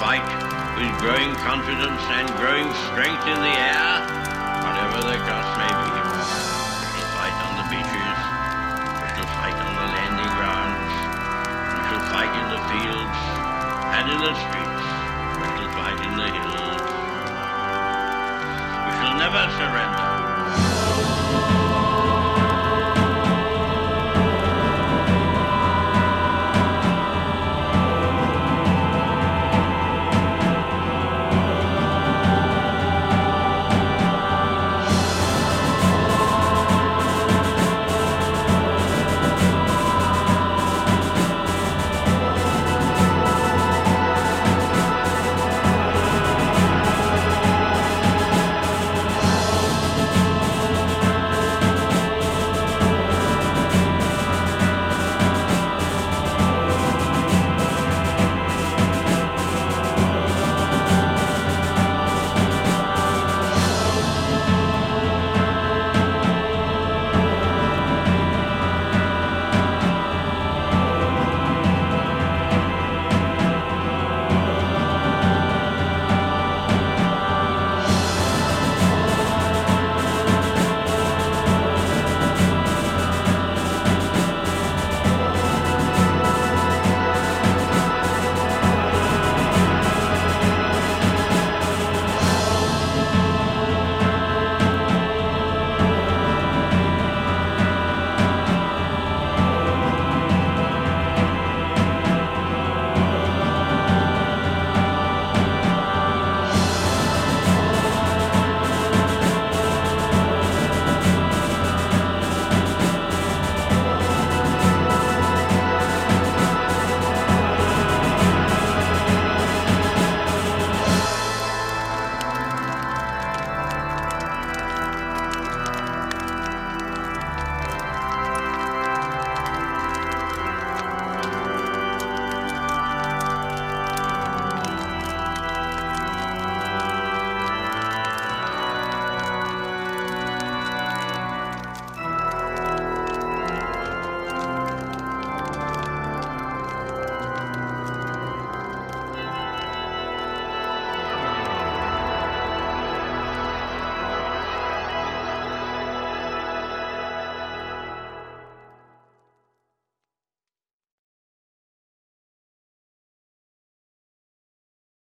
fight with growing confidence and growing strength in the air, whatever the cost may be. We shall fight on the beaches, we shall fight on the landing grounds, we shall fight in the fields and in the streets, we shall fight in the hills. We shall never surrender.